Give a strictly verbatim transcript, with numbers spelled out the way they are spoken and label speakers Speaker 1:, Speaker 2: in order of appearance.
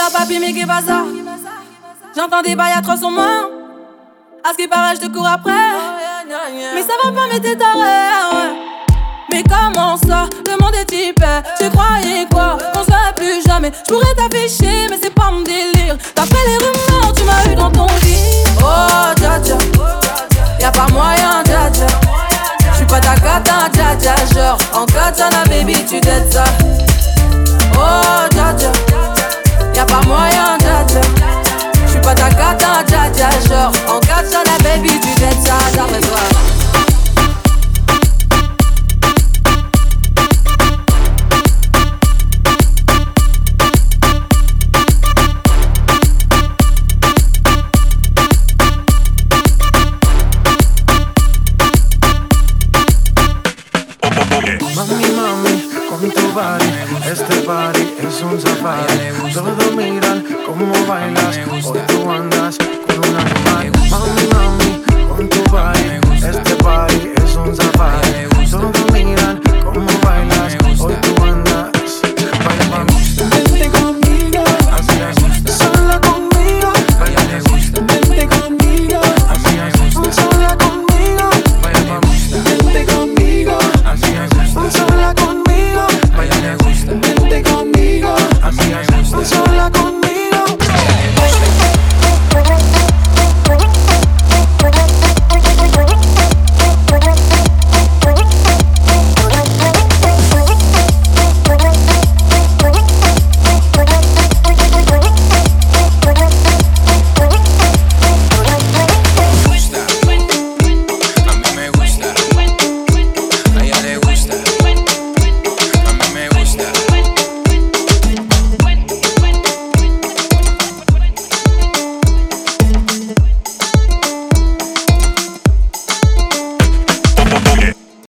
Speaker 1: là papi mais qu'est pas ça? J'entends des bails à trois sur moi. À ce qui paraît je te cours après. Mais ça va pas mais t'es taré. Mais comment ça? Le monde est hyper. Tu croyais quoi? On se verrait plus jamais. J'pourrais t'afficher mais c'est pas mon délire. D'après les rumeurs tu m'as eu dans ton lit. Oh dja dja, y'a pas moyen dja dja. J'suis pas ta cata dja dja. Genre en katana baby tu dettes ça. Oh dja dja, y'a pas moyen dja dja. J'suis pas ta cata dja dja. Genre en katana baby tu dettes ça. D'après toi.
Speaker 2: Mami, mami, con tu body, este party es un safari. Todos miran cómo bailas, hoy tú andas con un animal. Mami, mami, con tu body, este party